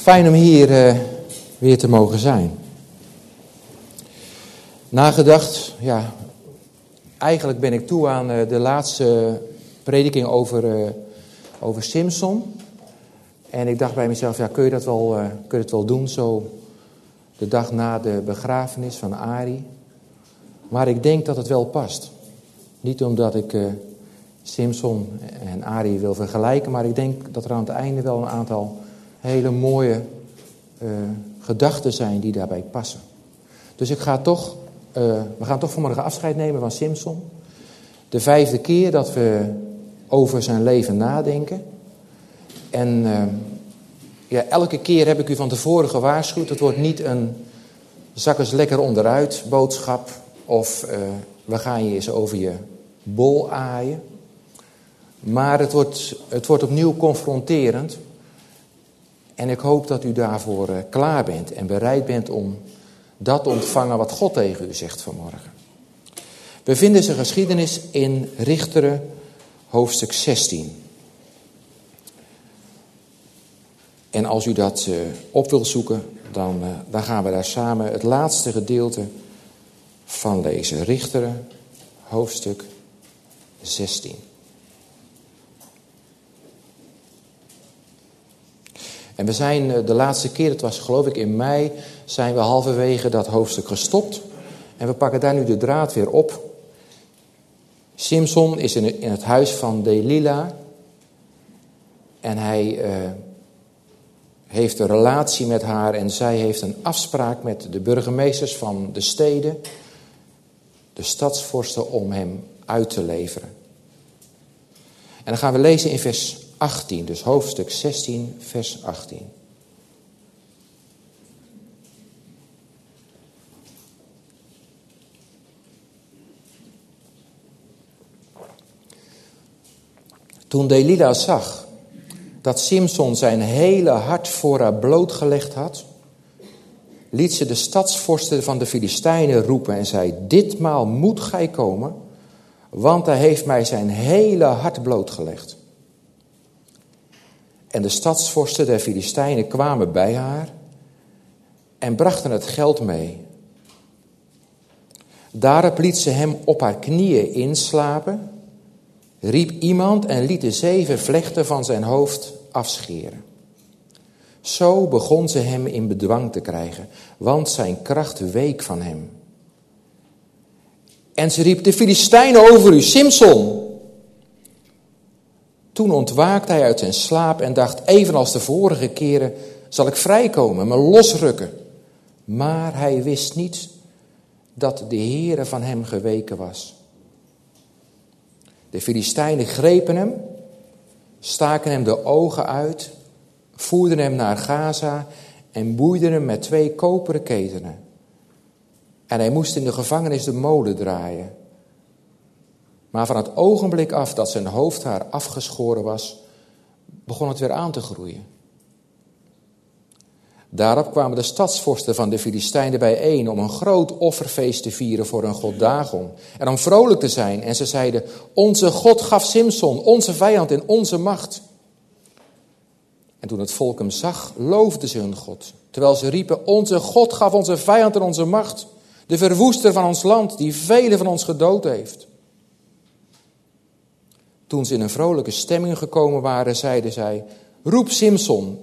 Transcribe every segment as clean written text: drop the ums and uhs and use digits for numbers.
Fijn om hier weer te mogen zijn. Nagedacht, eigenlijk ben ik toe aan de laatste prediking over Simson. En ik dacht bij mezelf, kun je het wel doen zo de dag na de begrafenis van Ari. Maar ik denk dat het wel past. Niet omdat ik Simson en Ari wil vergelijken, maar ik denk dat er aan het einde wel een aantal hele mooie gedachten zijn die daarbij passen. Dus we gaan toch vanmorgen afscheid nemen van Simson. De 5e keer dat we over zijn leven nadenken. En elke keer heb ik u van tevoren gewaarschuwd. Het wordt niet een zak eens lekker onderuit boodschap. Of we gaan je eens over je bol aaien. Maar het wordt opnieuw confronterend. En ik hoop dat u daarvoor klaar bent en bereid bent om dat te ontvangen wat God tegen u zegt vanmorgen. We vinden zijn geschiedenis in Richteren, hoofdstuk 16. En als u dat op wil zoeken, dan gaan we daar samen het laatste gedeelte van lezen. Richteren, hoofdstuk 16. En we zijn de laatste keer, het was geloof ik in mei, zijn we halverwege dat hoofdstuk gestopt. En we pakken daar nu de draad weer op. Simson is in het huis van Delila. En hij heeft een relatie met haar en zij heeft een afspraak met de burgemeesters van de steden, de stadsvorsten, om hem uit te leveren. En dan gaan we lezen in vers 18, dus hoofdstuk 16, vers 18. Toen Delila zag dat Simson zijn hele hart voor haar blootgelegd had, liet ze de stadsvorsten van de Filistijnen roepen en zei: ditmaal moet gij komen, want hij heeft mij zijn hele hart blootgelegd. En de stadsvorsten der Filistijnen kwamen bij haar en brachten het geld mee. Daarop liet ze hem op haar knieën inslapen, riep iemand en liet de 7 vlechten van zijn hoofd afscheren. Zo begon ze hem in bedwang te krijgen, want zijn kracht week van hem. En ze riep: de Filistijnen over u, Simson! Toen ontwaakte hij uit zijn slaap en dacht: evenals de vorige keren zal ik vrijkomen, me losrukken. Maar hij wist niet dat de Heere van hem geweken was. De Filistijnen grepen hem, staken hem de ogen uit, voerden hem naar Gaza en boeiden hem met 2 koperen ketenen. En hij moest in de gevangenis de molen draaien. Maar van het ogenblik af dat zijn hoofdhaar afgeschoren was, begon het weer aan te groeien. Daarop kwamen de stadsvorsten van de Filistijnen bijeen om een groot offerfeest te vieren voor hun god Dagon. En om vrolijk te zijn. En ze zeiden: onze God gaf Simson, onze vijand, in onze macht. En toen het volk hem zag, loofden ze hun God. Terwijl ze riepen: onze God gaf onze vijand in onze macht. De verwoester van ons land, die velen van ons gedood heeft. Toen ze in een vrolijke stemming gekomen waren, zeiden zij: roep Simson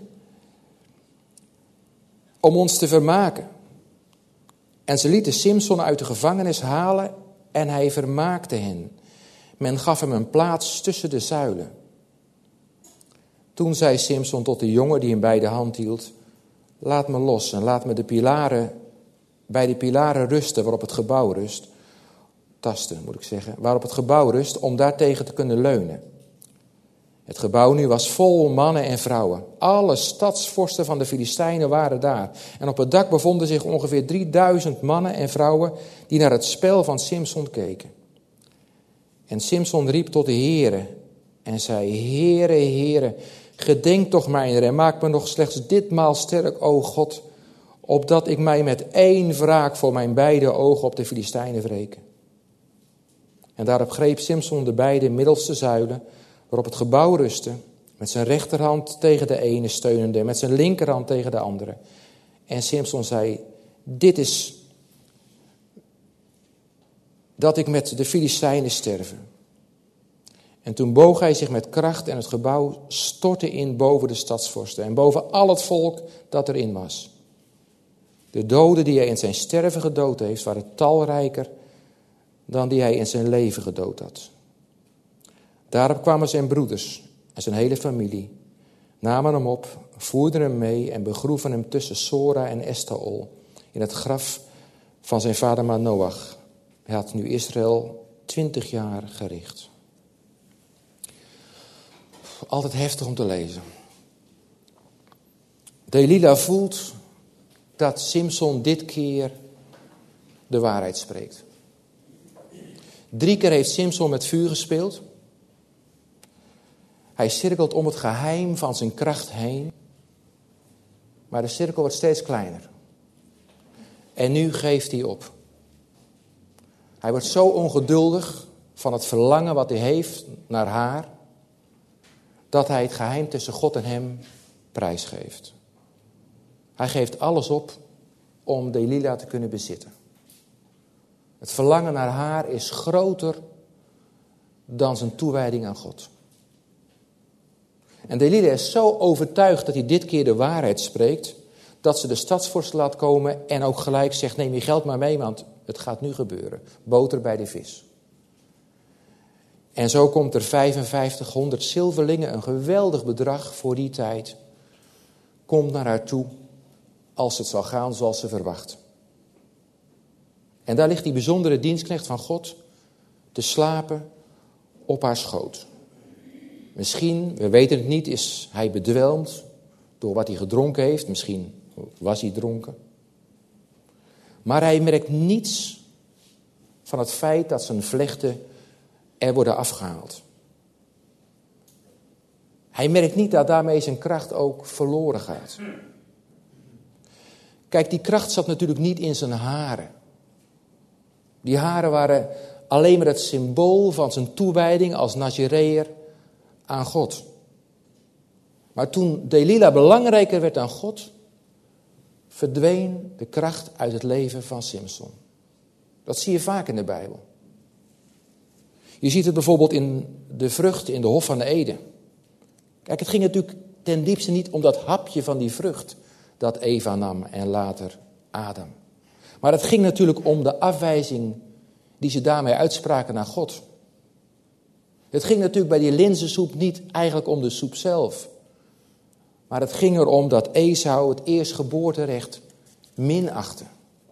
om ons te vermaken. En ze lieten Simson uit de gevangenis halen en hij vermaakte hen. Men gaf hem een plaats tussen de zuilen. Toen zei Simson tot de jongen die hem bij de hand hield: laat me los en laat me bij de pilaren rusten waarop het gebouw rust. Waarop het gebouw rust, om daartegen te kunnen leunen. Het gebouw nu was vol mannen en vrouwen. Alle stadsvorsten van de Filistijnen waren daar. En op het dak bevonden zich ongeveer 3000 mannen en vrouwen die naar het spel van Simson keken. En Simson riep tot de Heere en zei: Heere, Heere, gedenk toch mijner en maak me nog slechts ditmaal sterk, o God, opdat ik mij met 1 wraak voor mijn beide ogen op de Filistijnen wreke. En daarop greep Simson de beide middelste zuilen waarop het gebouw rustte, Met zijn rechterhand tegen de ene steunende, met zijn linkerhand tegen de andere. En Simson zei, dit is dat ik met de Filistijnen sterven. En toen boog hij zich met kracht en het gebouw stortte in boven de stadsvorsten en boven al het volk dat erin was. De doden die hij in zijn sterven gedood heeft, waren talrijker dan die hij in zijn leven gedood had. Daarop kwamen zijn broeders en zijn hele familie, namen hem op, voerden hem mee en begroeven hem tussen Sora en Estaol in het graf van zijn vader Manoach. Hij had nu Israël 20 jaar gericht. Altijd heftig om te lezen. Delila voelt dat Simson dit keer de waarheid spreekt. 3 keer heeft Simson met vuur gespeeld. Hij cirkelt om het geheim van zijn kracht heen. Maar de cirkel wordt steeds kleiner. En nu geeft hij op. Hij wordt zo ongeduldig van het verlangen wat hij heeft naar haar, dat hij het geheim tussen God en hem prijsgeeft. Hij geeft alles op om Delila te kunnen bezitten. Het verlangen naar haar is groter dan zijn toewijding aan God. En Delila is zo overtuigd dat hij dit keer de waarheid spreekt, dat ze de stadsvorst laat komen en ook gelijk zegt, neem je geld maar mee, want het gaat nu gebeuren. Boter bij de vis. En zo komt er 5500 zilverlingen, een geweldig bedrag voor die tijd, komt naar haar toe als het zal gaan zoals ze verwacht. En daar ligt die bijzondere dienstknecht van God te slapen op haar schoot. Misschien, we weten het niet, is hij bedwelmd door wat hij gedronken heeft. Misschien was hij dronken. Maar hij merkt niets van het feit dat zijn vlechten er worden afgehaald. Hij merkt niet dat daarmee zijn kracht ook verloren gaat. Kijk, die kracht zat natuurlijk niet in zijn haren. Die haren waren alleen maar het symbool van zijn toewijding als Nazireër aan God. Maar toen Delila belangrijker werd dan God, verdween de kracht uit het leven van Simson. Dat zie je vaak in de Bijbel. Je ziet het bijvoorbeeld in de vrucht in de Hof van Eden. Kijk, het ging natuurlijk ten diepste niet om dat hapje van die vrucht dat Eva nam en later Adam. Maar het ging natuurlijk om de afwijzing die ze daarmee uitspraken naar God. Het ging natuurlijk bij die linzensoep niet eigenlijk om de soep zelf. Maar het ging erom dat Esau het eerstgeboorterecht minachtte.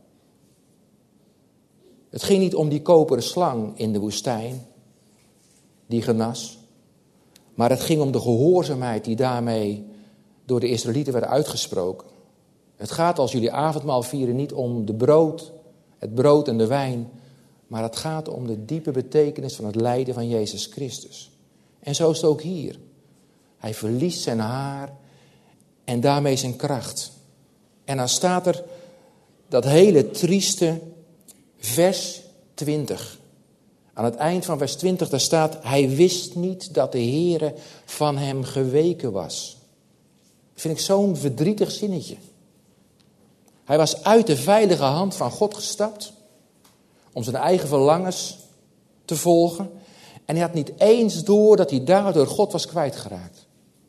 Het ging niet om die koperen slang in de woestijn, die genas. Maar het ging om de gehoorzaamheid die daarmee door de Israëlieten werd uitgesproken. Het gaat als jullie avondmaal vieren niet om het brood en de wijn, maar het gaat om de diepe betekenis van het lijden van Jezus Christus. En zo is het ook hier. Hij verliest zijn haar en daarmee zijn kracht. En dan staat er dat hele trieste vers 20. Aan het eind van vers 20 daar staat, hij wist niet dat de Heere van hem geweken was. Dat vind ik zo'n verdrietig zinnetje. Hij was uit de veilige hand van God gestapt om zijn eigen verlangens te volgen. En hij had niet eens door dat hij daardoor God was kwijtgeraakt.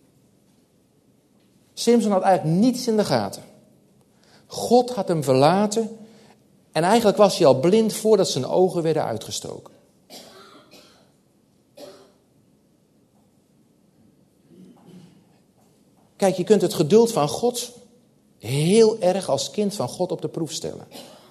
Simson had eigenlijk niets in de gaten. God had hem verlaten en eigenlijk was hij al blind voordat zijn ogen werden uitgestoken. Kijk, je kunt het geduld van God heel erg als kind van God op de proef stellen.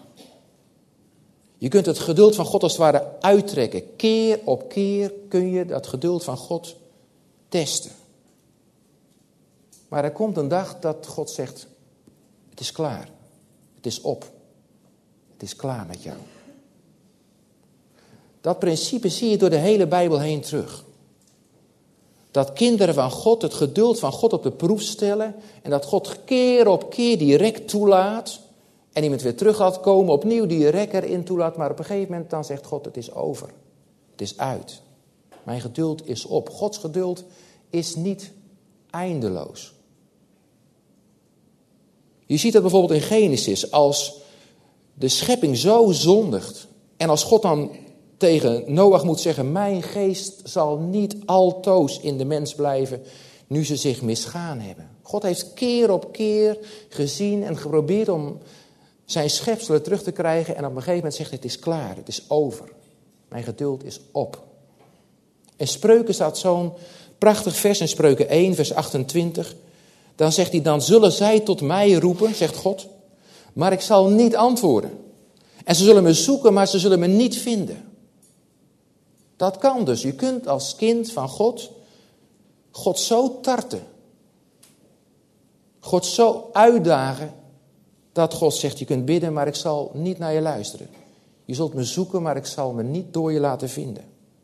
Je kunt het geduld van God als het ware uittrekken. Keer op keer kun je dat geduld van God testen. Maar er komt een dag dat God zegt, het is klaar. Het is op. Het is klaar met jou. Dat principe zie je door de hele Bijbel heen terug. Dat kinderen van God het geduld van God op de proef stellen. En dat God keer op keer die rek toelaat. En iemand weer terug laat komen, opnieuw die rek erin toelaat. Maar op een gegeven moment dan zegt God, het is over. Het is uit. Mijn geduld is op. Gods geduld is niet eindeloos. Je ziet dat bijvoorbeeld in Genesis, als de schepping zo zondigt en als God dan tegen Noach moet zeggen, mijn geest zal niet altoos in de mens blijven, nu ze zich misgaan hebben. God heeft keer op keer gezien en geprobeerd om zijn schepselen terug te krijgen en op een gegeven moment zegt hij, het is klaar, het is over. Mijn geduld is op. In Spreuken staat zo'n prachtig vers in Spreuken 1, vers 28. Dan zegt hij, dan zullen zij tot mij roepen, zegt God, maar ik zal niet antwoorden. En ze zullen me zoeken, maar ze zullen me niet vinden. Dat kan dus. Je kunt als kind van God zo tarten. God zo uitdagen, dat God zegt, je kunt bidden, maar ik zal niet naar je luisteren. Je zult me zoeken, maar ik zal me niet door je laten vinden.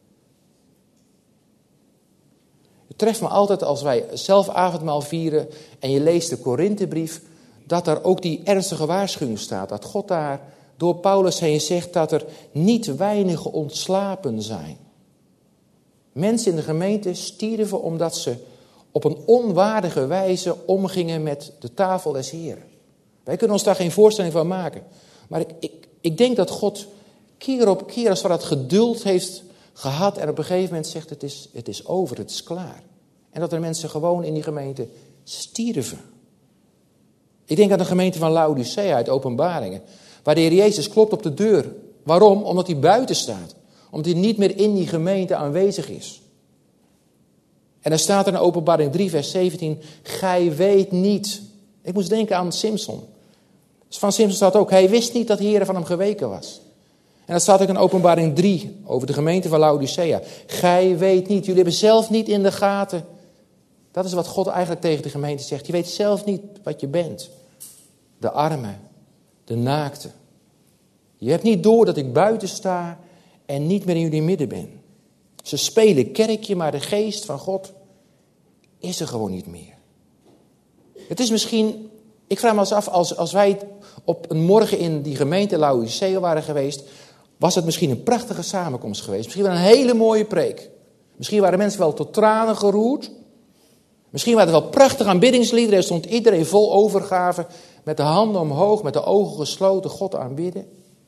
Het treft me altijd als wij zelf avondmaal vieren en je leest de Korinthebrief, dat daar ook die ernstige waarschuwing staat. Dat God daar door Paulus heen zegt dat er niet weinig ontslapen zijn. Mensen in de gemeente stierven omdat ze op een onwaardige wijze omgingen met de tafel des Heren. Wij kunnen ons daar geen voorstelling van maken. Maar ik denk dat God keer op keer als we dat geduld heeft gehad en op een gegeven moment zegt het is over, het is klaar. En dat er mensen gewoon in die gemeente stierven. Ik denk aan de gemeente van Laodicea uit Openbaringen, waar de Heer Jezus klopt op de deur. Waarom? Omdat hij buiten staat. Omdat hij niet meer in die gemeente aanwezig is. En dan staat er in Openbaring 3 vers 17, gij weet niet. Ik moest denken aan Simson. Van Simson staat ook, hij wist niet dat de Heer van hem geweken was. En dat staat ook in Openbaring 3 over de gemeente van Laodicea. Gij weet niet, jullie hebben zelf niet in de gaten. Dat is wat God eigenlijk tegen de gemeente zegt. Je weet zelf niet wat je bent. De arme, de naakte. Je hebt niet door dat ik buiten sta en niet meer in jullie midden ben. Ze spelen kerkje, maar de geest van God is er gewoon niet meer. Het is misschien, ik vraag me eens af, als wij op een morgen in die gemeente Laodicea waren geweest, was het misschien een prachtige samenkomst geweest. Misschien wel een hele mooie preek. Misschien waren mensen wel tot tranen geroerd. Misschien waren het wel prachtige aanbiddingsliederen. Er stond iedereen vol overgave, met de handen omhoog, met de ogen gesloten, God aanbidden.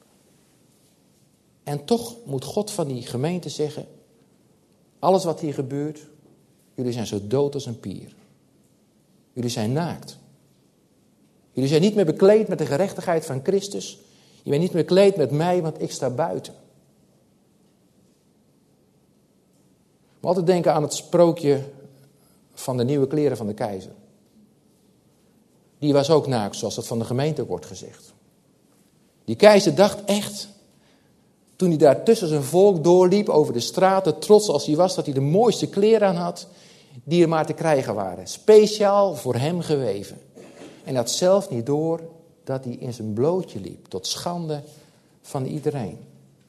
En toch moet God van die gemeente zeggen, alles wat hier gebeurt, jullie zijn zo dood als een pier. Jullie zijn naakt. Jullie zijn niet meer bekleed met de gerechtigheid van Christus. Je bent niet meer bekleed met mij, want ik sta buiten. Ik moet altijd denken aan het sprookje van de nieuwe kleren van de keizer. Die was ook naakt, zoals dat van de gemeente wordt gezegd. Die keizer dacht echt, toen hij daar tussen zijn volk doorliep over de straten, trots als hij was dat hij de mooiste kleren aan had, die er maar te krijgen waren. Speciaal voor hem geweven. En had zelf niet door dat hij in zijn blootje liep, tot schande van iedereen.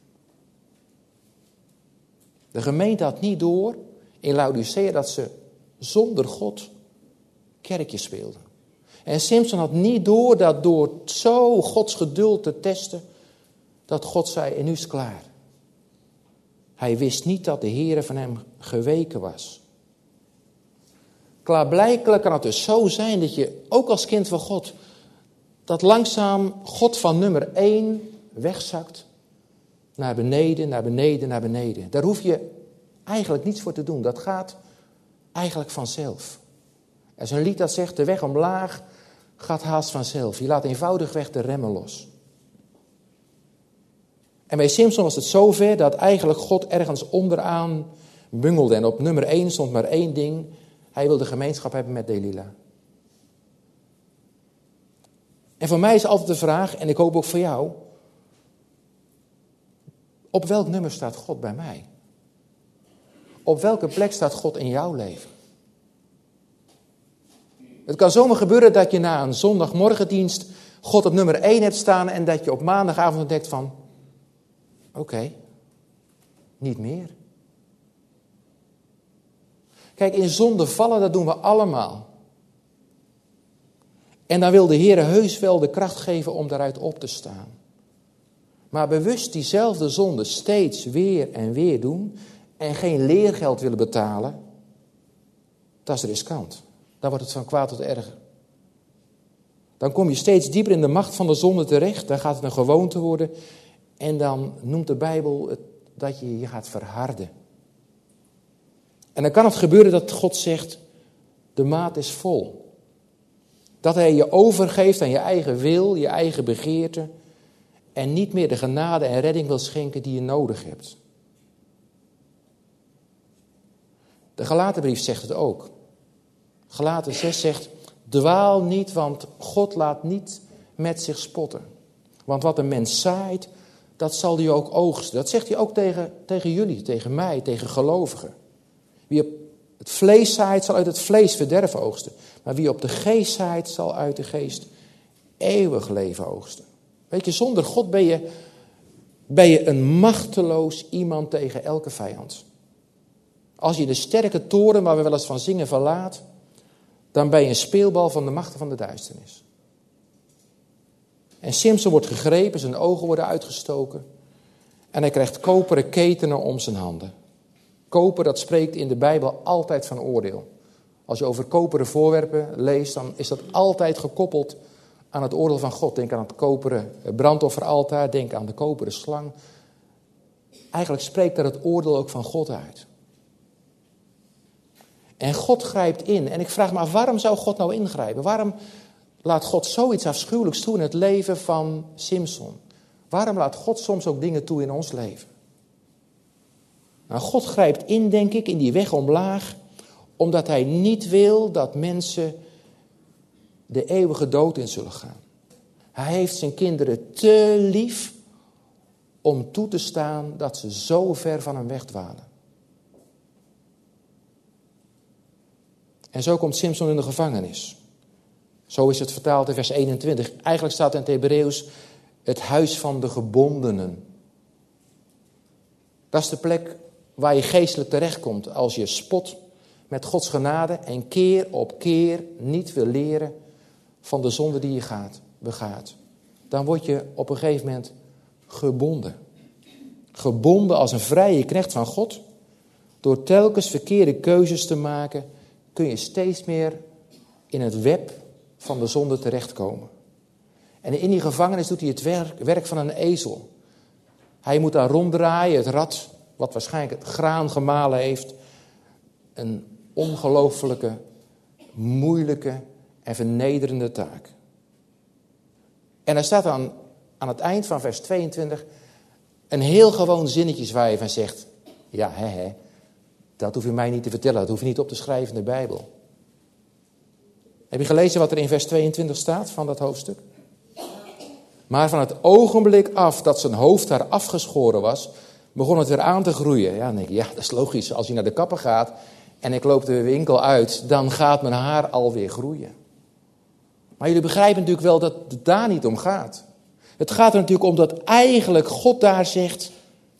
De gemeente had niet door in Laodicea dat ze zonder God kerkjes speelden. En Simson had niet door dat door zo Gods geduld te testen, dat God zei, en nu is het klaar. Hij wist niet dat de Heere van hem geweken was. Klaarblijkelijk kan het dus zo zijn dat je, ook als kind van God, dat langzaam God van nummer 1 wegzakt. Naar beneden, naar beneden, naar beneden. Daar hoef je eigenlijk niets voor te doen. Dat gaat eigenlijk vanzelf. Er is een lied dat zegt, de weg omlaag gaat haast vanzelf. Je laat eenvoudigweg de remmen los. En bij Simson was het zover dat eigenlijk God ergens onderaan bungelde. En op nummer 1 stond maar één ding. Hij wilde gemeenschap hebben met Delila. En voor mij is altijd de vraag, en ik hoop ook voor jou, op welk nummer staat God bij mij? Op welke plek staat God in jouw leven? Het kan zomaar gebeuren dat je na een zondagmorgendienst God op nummer 1 hebt staan en dat je op maandagavond ontdekt van, oké, niet meer. Kijk, in zonde vallen, dat doen we allemaal. En dan wil de Heer heus wel de kracht geven om daaruit op te staan. Maar bewust diezelfde zonde steeds weer en weer doen en geen leergeld willen betalen, dat is riskant. dan wordt het van kwaad tot erger. Dan kom je steeds dieper in de macht van de zonde terecht. Dan gaat het een gewoonte worden. En dan noemt de Bijbel het dat je je gaat verharden. En dan kan het gebeuren dat God zegt, de maat is vol. Dat hij je overgeeft aan je eigen wil, je eigen begeerte. En niet meer de genade en redding wil schenken die je nodig hebt. De Galatenbrief zegt het ook. Galaten 6 zegt, dwaal niet, want God laat niet met zich spotten. Want wat een mens zaait, dat zal hij ook oogsten. Dat zegt hij ook tegen jullie, tegen mij, tegen gelovigen. Wie op het vlees zaait, zal uit het vlees verderf oogsten. Maar wie op de geest zaait, zal uit de geest eeuwig leven oogsten. Weet je, zonder God ben je een machteloos iemand tegen elke vijand. Als je de sterke toren, waar we wel eens van zingen, verlaat, dan ben je een speelbal van de machten van de duisternis. En Simson wordt gegrepen, zijn ogen worden uitgestoken. En hij krijgt koperen ketenen om zijn handen. Koper, dat spreekt in de Bijbel altijd van oordeel. Als je over koperen voorwerpen leest, dan is dat altijd gekoppeld aan het oordeel van God. Denk aan het koperen brandofferaltaar, denk aan de koperen slang. Eigenlijk spreekt daar het oordeel ook van God uit. En God grijpt in. En ik vraag me af, waarom zou God nou ingrijpen? Waarom laat God zoiets afschuwelijks toe in het leven van Simson? Waarom laat God soms ook dingen toe in ons leven? Nou, God grijpt in, denk ik, in die weg omlaag, omdat hij niet wil dat mensen de eeuwige dood in zullen gaan. Hij heeft zijn kinderen te lief om toe te staan dat ze zo ver van hem wegdwalen. En zo komt Simson in de gevangenis. Zo is het vertaald in vers 21. Eigenlijk staat in het Hebreeuws het huis van de gebondenen. Dat is de plek waar je geestelijk terechtkomt als je spot met Gods genade en keer op keer niet wil leren van de zonde die je begaat. Dan word je op een gegeven moment gebonden. Gebonden als een vrije knecht van God. Door telkens verkeerde keuzes te maken kun je steeds meer in het web van de zonde terechtkomen. En in die gevangenis doet hij het werk van een ezel. Hij moet daar ronddraaien, het rad, wat waarschijnlijk het graan gemalen heeft. Een ongelooflijke, moeilijke en vernederende taak. En er staat dan aan het eind van vers 22 een heel gewoon zinnetje waar je van zegt, ja, dat hoef je mij niet te vertellen, dat hoef je niet op te schrijven in de Bijbel. Heb je gelezen wat er in vers 22 staat van dat hoofdstuk? Maar van het ogenblik af dat zijn hoofd daar afgeschoren was, begon het weer aan te groeien. Ja, dan denk ik, ja, dat is logisch. Als je naar de kapper gaat en ik loop de winkel uit, dan gaat mijn haar alweer groeien. Maar jullie begrijpen natuurlijk wel dat het daar niet om gaat. Het gaat er natuurlijk om dat eigenlijk God daar zegt,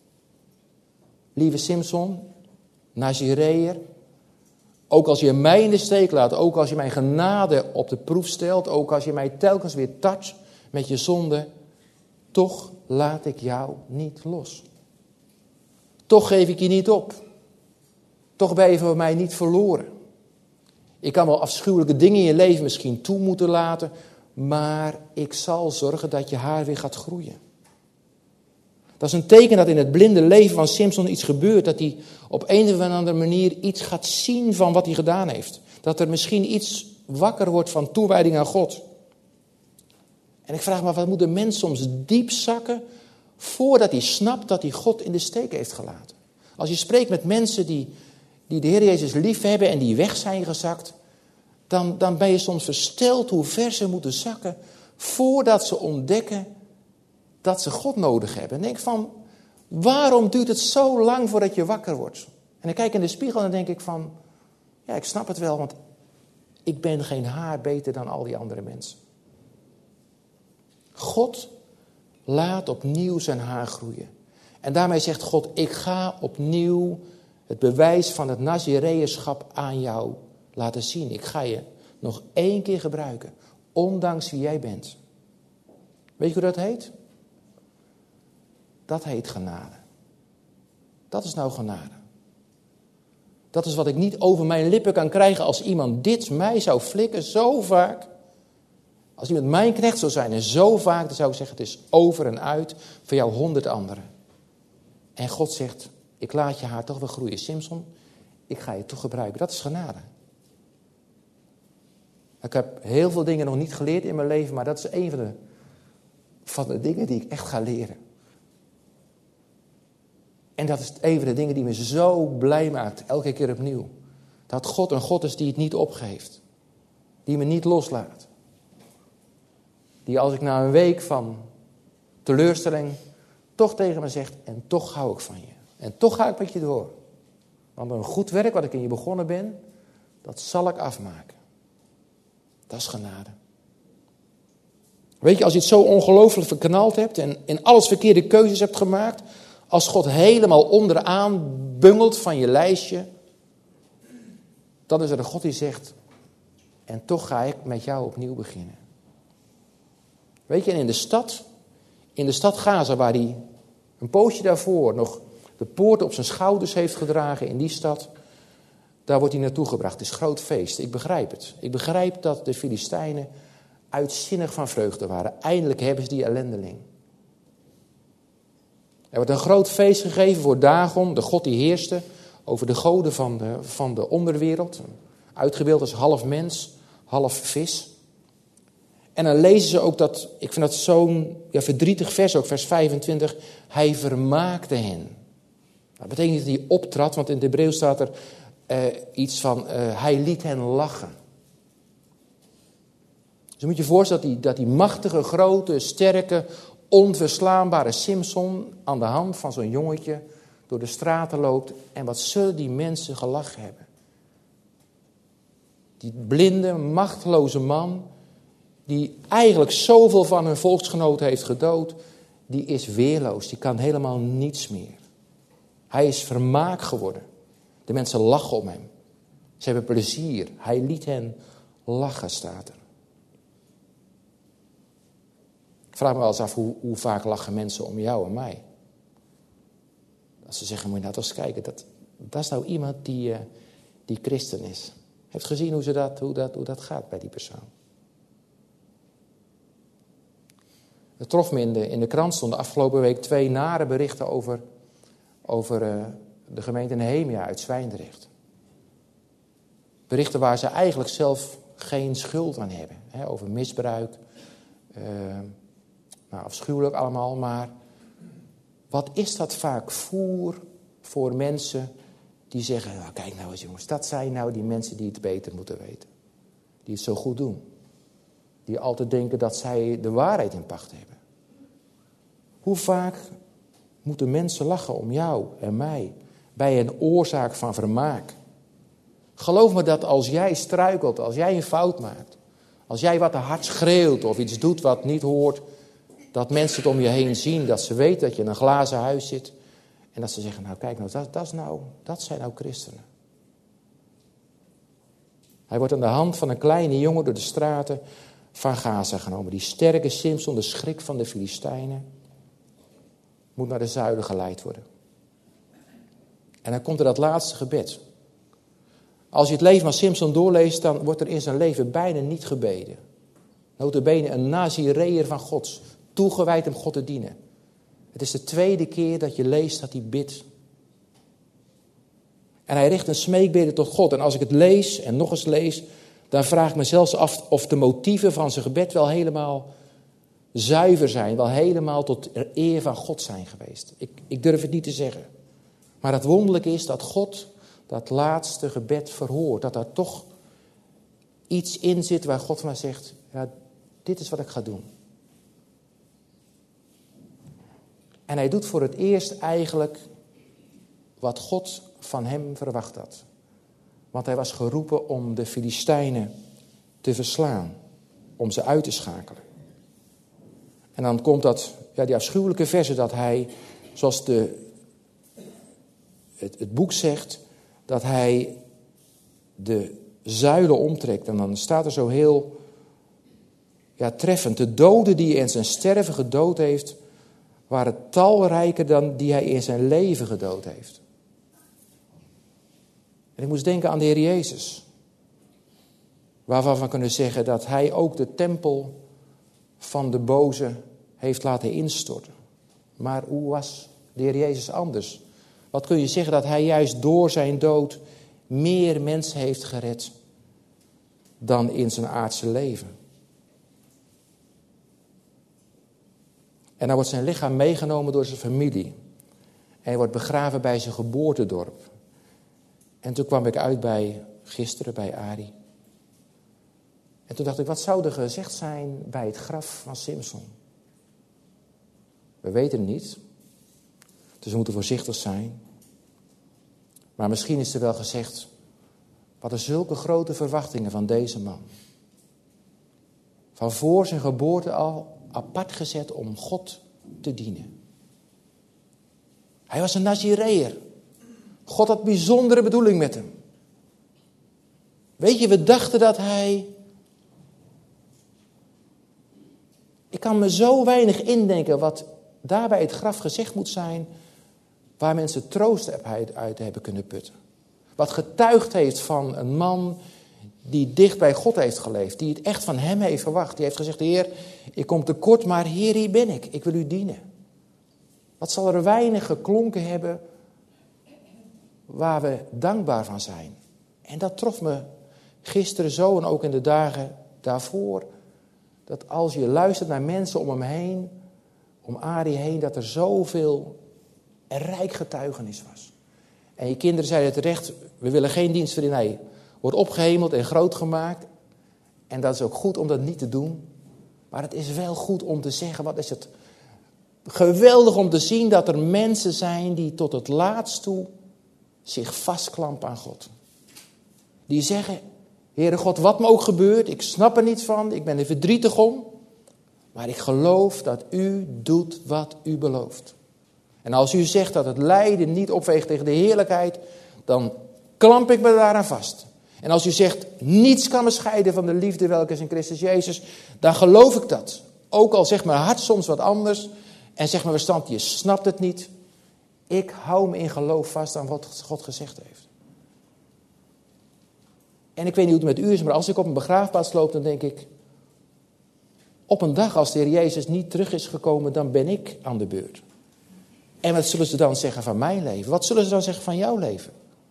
lieve Simson, Nazireër, ook als je mij in de steek laat, ook als je mijn genade op de proef stelt, ook als je mij telkens weer toucht met je zonde, toch laat ik jou niet los. Toch geef ik je niet op. Toch ben je voor mij niet verloren. Ik kan wel afschuwelijke dingen in je leven misschien toe moeten laten, maar ik zal zorgen dat je haar weer gaat groeien. Dat is een teken dat in het blinde leven van Simson iets gebeurt. Dat hij op een of andere manier iets gaat zien van wat hij gedaan heeft. Dat er misschien iets wakker wordt van toewijding aan God. En ik vraag me af, wat moet de mens soms diep zakken voordat hij snapt dat hij God in de steek heeft gelaten. Als je spreekt met mensen die de Heer Jezus lief hebben en die weg zijn gezakt, dan ben je soms versteld hoe ver ze moeten zakken voordat ze ontdekken dat ze God nodig hebben. En denk van, waarom duurt het zo lang voordat je wakker wordt? En ik kijk in de spiegel en dan denk ik van, ja, ik snap het wel, want ik ben geen haar beter dan al die andere mensen. God laat opnieuw zijn haar groeien. En daarmee zegt God, ik ga opnieuw het bewijs van het Nazireërschap aan jou laten zien. Ik ga je nog 1 keer gebruiken, ondanks wie jij bent. Weet je hoe dat heet? Dat heet genade. Dat is nou genade. Dat is wat ik niet over mijn lippen kan krijgen als iemand dit mij zou flikken, zo vaak. Als iemand mijn knecht zou zijn en zo vaak, dan zou ik zeggen, het is over en uit voor jou 100 anderen. En God zegt, ik laat je haar toch wel groeien. Simson, ik ga je toch gebruiken. Dat is genade. Ik heb heel veel dingen nog niet geleerd in mijn leven, maar dat is een van de dingen die ik echt ga leren. En dat is een van de dingen die me zo blij maakt, elke keer opnieuw. Dat God een God is die het niet opgeeft. Die me niet loslaat. Die als ik na een week van teleurstelling toch tegen me zegt, en toch hou ik van je. En toch ga ik met je door. Want een goed werk wat ik in je begonnen ben, dat zal ik afmaken. Dat is genade. Weet je, als je het zo ongelooflijk verknald hebt en in alles verkeerde keuzes hebt gemaakt, als God helemaal onderaan bungelt van je lijstje, dan is er een God die zegt, en toch ga ik met jou opnieuw beginnen. Weet je, en in de stad Gaza, waar hij een poosje daarvoor nog de poort op zijn schouders heeft gedragen in die stad, daar wordt hij naartoe gebracht. Het is groot feest. Ik begrijp het. Ik begrijp dat de Filistijnen uitzinnig van vreugde waren. Eindelijk hebben ze die ellendeling. Er wordt een groot feest gegeven voor Dagon, de god die heerste over de goden van de onderwereld. Uitgebeeld als half mens, half vis. En dan lezen ze ook dat, ik vind dat zo'n verdrietig vers, ook vers 25. Hij vermaakte hen. Dat betekent niet dat hij optrad, want in het Hebreeuws staat er iets van, hij liet hen lachen. Dus je moet je voorstellen dat die machtige, grote, sterke, onverslaanbare Simson aan de hand van zo'n jongetje door de straten loopt. En wat zullen die mensen gelachen hebben. Die blinde, machteloze man, die eigenlijk zoveel van hun volksgenoten heeft gedood, die is weerloos, die kan helemaal niets meer. Hij is vermaak geworden. De mensen lachen om hem. Ze hebben plezier. Hij liet hen lachen, staat er. Ik vraag me wel eens af hoe vaak lachen mensen om jou en mij. Als ze zeggen, moet je nou toch eens kijken, dat is nou iemand die christen is. Heeft gezien hoe dat gaat bij die persoon. Het trof me in de krant stonden afgelopen week 2 nare berichten over de gemeente Nehemia uit Zwijndrecht. Berichten waar ze eigenlijk zelf geen schuld aan hebben. Hè, over misbruik. Afschuwelijk allemaal. Maar wat is dat vaak voer voor mensen die zeggen, nou, kijk nou eens jongens, dat zijn nou die mensen die het beter moeten weten. Die het zo goed doen. Die altijd denken dat zij de waarheid in pacht hebben. Hoe vaak moeten mensen lachen om jou en mij bij een oorzaak van vermaak? Geloof me dat als jij struikelt, als jij een fout maakt, als jij wat te hard schreeuwt of iets doet wat niet hoort, dat mensen het om je heen zien, dat ze weten dat je in een glazen huis zit en dat ze zeggen, nou kijk nou, dat zijn nou christenen. Hij wordt aan de hand van een kleine jongen door de straten van Gaza genomen. Die sterke Simson, de schrik van de Filistijnen, moet naar de zuiden geleid worden. En dan komt er dat laatste gebed. Als je het leven van Simson doorleest, dan wordt er in zijn leven bijna niet gebeden. Nota bene een Nazireër van Gods, toegewijd om God te dienen. Het is de 2e keer dat je leest dat hij bidt. En hij richt een smeekbede tot God. En als ik het lees en nog eens lees, dan vraag ik me zelfs af of de motieven van zijn gebed wel helemaal zuiver zijn. Wel helemaal tot eer van God zijn geweest. Ik durf het niet te zeggen. Maar het wonderlijke is dat God dat laatste gebed verhoort. Dat daar toch iets in zit waar God van zegt, ja, dit is wat ik ga doen. En hij doet voor het eerst eigenlijk wat God van hem verwacht had. Want hij was geroepen om de Filistijnen te verslaan. Om ze uit te schakelen. En dan komt die afschuwelijke verse dat hij, zoals het boek zegt, dat hij de zuilen omtrekt. En dan staat er zo heel treffend. De doden die hij in zijn sterven gedood heeft, waren talrijker dan die hij in zijn leven gedood heeft. En ik moest denken aan de Heer Jezus. Waarvan we kunnen zeggen dat hij ook de tempel van de boze heeft laten instorten. Maar hoe was de Heer Jezus anders? Wat kun je zeggen dat hij juist door zijn dood meer mensen heeft gered dan in zijn aardse leven? En dan wordt zijn lichaam meegenomen door zijn familie. En hij wordt begraven bij zijn geboortedorp. En toen kwam ik uit gisteren bij Arie. En toen dacht ik, wat zou er gezegd zijn bij het graf van Simson? We weten het niet. Dus we moeten voorzichtig zijn. Maar misschien is er wel gezegd, wat er zulke grote verwachtingen van deze man. Van voor zijn geboorte al apart gezet om God te dienen. Hij was een Nazireër. God had bijzondere bedoeling met hem. Weet je, we dachten dat hij... Ik kan me zo weinig indenken wat daar bij het graf gezegd moet zijn, waar mensen troost uit hebben kunnen putten. Wat getuigd heeft van een man die dicht bij God heeft geleefd, die het echt van hem heeft verwacht. Die heeft gezegd, Heer, ik kom tekort, maar Heer, hier ben ik wil u dienen. Wat zal er weinig geklonken hebben waar we dankbaar van zijn. En dat trof me gisteren zo en ook in de dagen daarvoor. Dat als je luistert naar mensen om hem heen, om Arie heen, dat er zoveel rijk getuigenis was. En je kinderen zeiden terecht, we willen geen dienstverlening. Wordt opgehemeld en groot gemaakt. En dat is ook goed om dat niet te doen. Maar het is wel goed om te zeggen, wat is het geweldig om te zien dat er mensen zijn die tot het laatst toe zich vastklampen aan God. Die zeggen, Heere God, wat me ook gebeurt, ik snap er niets van, ik ben er verdrietig om. Maar ik geloof dat u doet wat u belooft. En als u zegt dat het lijden niet opweegt tegen de heerlijkheid, dan klamp ik me daaraan vast. En als u zegt, niets kan me scheiden van de liefde welke is in Christus Jezus, dan geloof ik dat. Ook al zegt mijn hart soms wat anders en zegt mijn verstand, je snapt het niet. Ik hou me in geloof vast aan wat God gezegd heeft. En ik weet niet hoe het met u is, maar als ik op een begraafplaats loop, dan denk ik, op een dag als de Heer Jezus niet terug is gekomen, dan ben ik aan de beurt. En wat zullen ze dan zeggen van mijn leven? Wat zullen ze dan zeggen van jouw leven?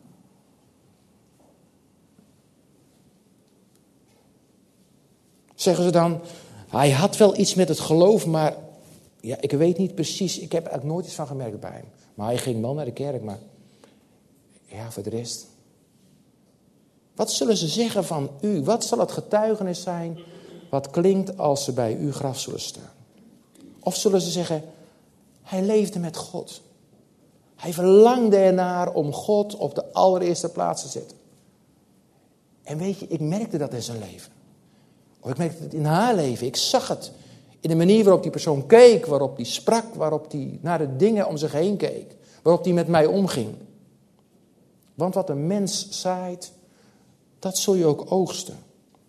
Zeggen ze dan, hij had wel iets met het geloof, maar ja, ik weet niet precies. Ik heb eigenlijk nooit iets van gemerkt bij hem. Maar hij ging wel naar de kerk, maar ja, voor de rest. Wat zullen ze zeggen van u? Wat zal het getuigenis zijn wat klinkt als ze bij uw graf zullen staan? Of zullen ze zeggen, hij leefde met God. Hij verlangde ernaar om God op de allereerste plaats te zetten. En weet je, ik merkte dat in zijn leven. Of ik merkte het in haar leven. Ik zag het in de manier waarop die persoon keek, waarop die sprak, waarop die naar de dingen om zich heen keek. Waarop die met mij omging. Want wat een mens zaait, dat zul je ook oogsten.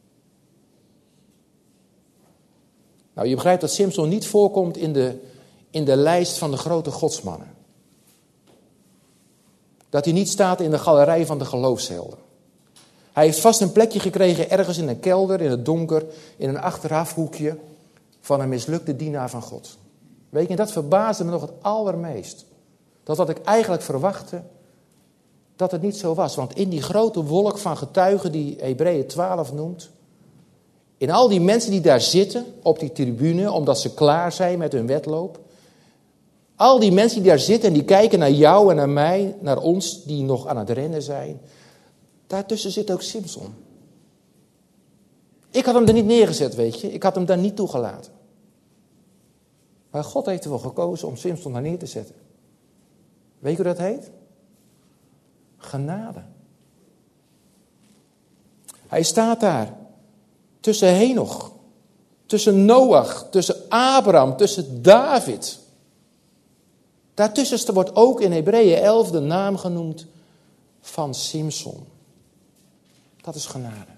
Nou, je begrijpt dat Simson niet voorkomt in de lijst van de grote godsmannen. Dat hij niet staat in de galerij van de geloofshelden. Hij heeft vast een plekje gekregen ergens in een kelder, in het donker, in een achterafhoekje van een mislukte dienaar van God. Weet je, dat verbaasde me nog het allermeest. Dat wat ik eigenlijk verwachtte, dat het niet zo was. Want in die grote wolk van getuigen die Hebreeën 12 noemt, in al die mensen die daar zitten op die tribune, omdat ze klaar zijn met hun wedloop, al die mensen die daar zitten en die kijken naar jou en naar mij, naar ons die nog aan het rennen zijn, daartussen zit ook Simson. Ik had hem er niet neergezet, weet je. Ik had hem daar niet toegelaten. Maar God heeft ervoor gekozen om Simson daar neer te zetten. Weet je hoe dat heet? Genade. Hij staat daar tussen Henoch, tussen Noach, tussen Abraham, tussen David. Daartussen wordt ook in Hebreeën 11 de naam genoemd van Simson. Dat is genade.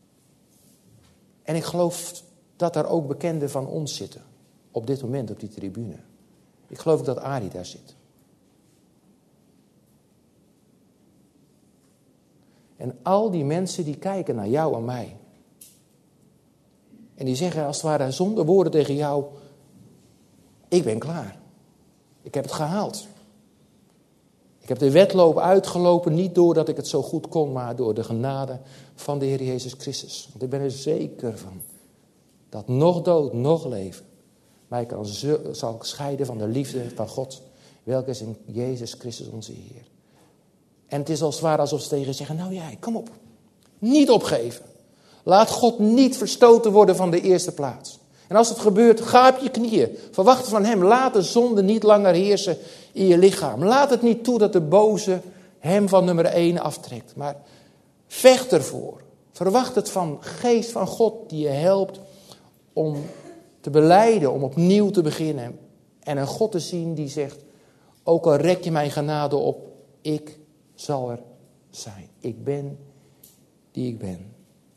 En ik geloof dat daar ook bekenden van ons zitten. Op dit moment op die tribune. Ik geloof ook dat Arie daar zit. En al die mensen die kijken naar jou en mij. En die zeggen als het ware zonder woorden tegen jou, ik ben klaar. Ik heb het gehaald. Ik heb de wedloop uitgelopen, niet doordat ik het zo goed kon, maar door de genade van de Heer Jezus Christus. Want ik ben er zeker van dat nog dood, nog leven mij zal scheiden van de liefde van God, welke is in Jezus Christus onze Heer. En het is als het ware alsof ze tegen je zeggen, nou jij, kom op. Niet opgeven. Laat God niet verstoten worden van de eerste plaats. En als het gebeurt, ga op je knieën. Verwacht van hem. Laat de zonde niet langer heersen in je lichaam. Laat het niet toe dat de boze hem van nummer 1 aftrekt. Maar vecht ervoor. Verwacht het van geest van God die je helpt om te belijden, om opnieuw te beginnen. En een God te zien die zegt, ook al rek je mijn genade op, ik zal er zijn. Ik ben die ik ben.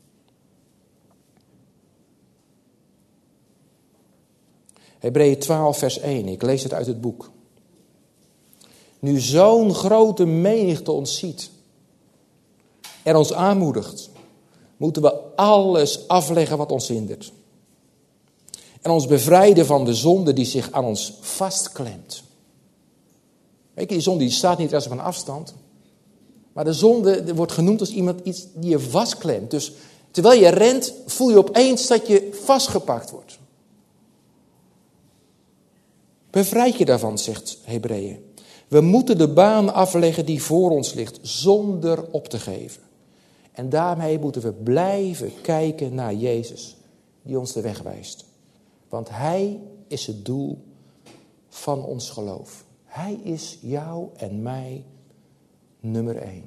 Hebreeën 12 vers 1, ik lees het uit het boek. Nu zo'n grote menigte ons ziet en ons aanmoedigt, moeten we alles afleggen wat ons hindert. En ons bevrijden van de zonde die zich aan ons vastklemt. Weet je, die zonde die staat niet als op een afstand. Maar de zonde wordt genoemd als iets die je vastklemt. Dus terwijl je rent, voel je opeens dat je vastgepakt wordt. Bevrijd je daarvan, zegt Hebreeën. We moeten de baan afleggen die voor ons ligt, zonder op te geven. En daarmee moeten we blijven kijken naar Jezus, die ons de weg wijst. Want Hij is het doel van ons geloof. Hij is jou en mij nummer 1.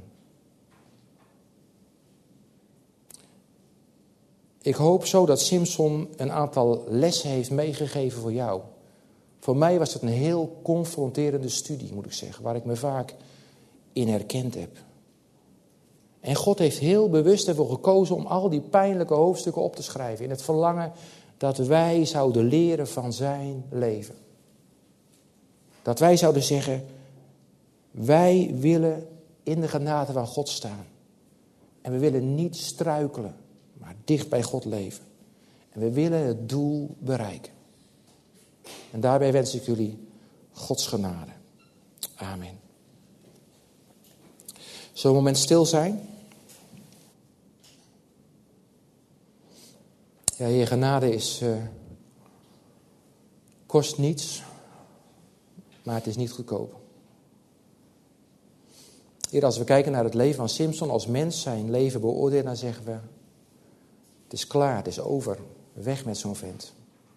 Ik hoop zo dat Simson een aantal lessen heeft meegegeven voor jou. Voor mij was het een heel confronterende studie, moet ik zeggen, waar ik me vaak in herkend heb. En God heeft heel bewust ervoor gekozen om al die pijnlijke hoofdstukken op te schrijven. In het verlangen dat wij zouden leren van zijn leven. Dat wij zouden zeggen, wij willen in de genade van God staan. En we willen niet struikelen, maar dicht bij God leven. En we willen het doel bereiken. En daarbij wens ik jullie Gods genade. Amen. Zullen we een moment stil zijn? Ja, je genade kost niets, maar het is niet goedkoop. Heer, als we kijken naar het leven van Simson als mens, zijn leven beoordelen, dan zeggen we, het is klaar, het is over, weg met zo'n vent.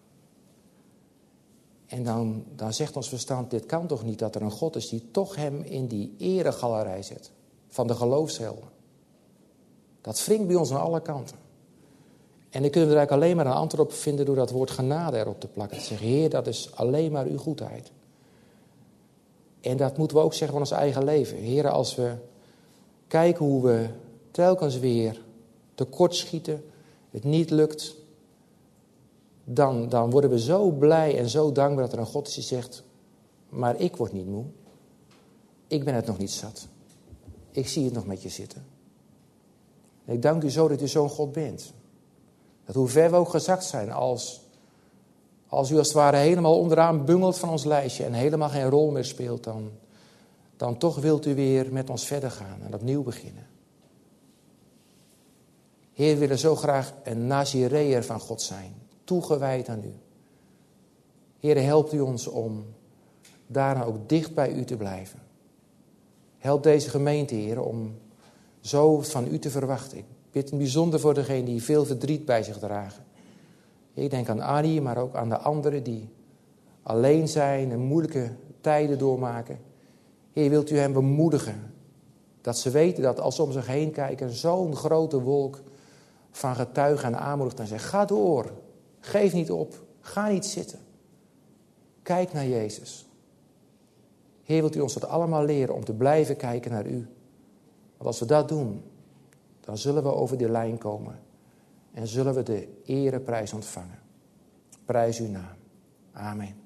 En dan zegt ons verstand, dit kan toch niet dat er een God is die toch hem in die eregalerij zet van de geloofshelden. Dat wringt bij ons aan alle kanten. En dan kunnen we er eigenlijk alleen maar een antwoord op vinden door dat woord genade erop te plakken. Te zeggen, Heer, dat is alleen maar uw goedheid. En dat moeten we ook zeggen van ons eigen leven. Heer, als we kijken hoe we telkens weer tekortschieten, het niet lukt, dan worden we zo blij en zo dankbaar dat er een God is die zegt, maar ik word niet moe. Ik ben het nog niet zat. Ik zie het nog met je zitten. En ik dank u zo dat u zo'n God bent. Dat hoe ver we ook gezakt zijn, als u als het ware helemaal onderaan bungelt van ons lijstje en helemaal geen rol meer speelt, dan toch wilt u weer met ons verder gaan en opnieuw beginnen. Heer, we willen zo graag een Nazireër van God zijn, toegewijd aan u. Heer, helpt u ons om daarna ook dicht bij u te blijven. Help deze gemeente, Heer, om zo van u te verwachten. Ik bid in bijzonder voor degenen die veel verdriet bij zich dragen. Ik denk aan Annie, maar ook aan de anderen die alleen zijn en moeilijke tijden doormaken. Heer, wilt u hen bemoedigen. Dat ze weten dat als ze om zich heen kijken, zo'n grote wolk van getuigen en aanmoedigt en zegt, ga door, geef niet op, ga niet zitten. Kijk naar Jezus. Heer, wilt u ons dat allemaal leren om te blijven kijken naar u. Want als we dat doen, dan zullen we over die lijn komen. En zullen we de ereprijs ontvangen. Prijs uw naam. Amen.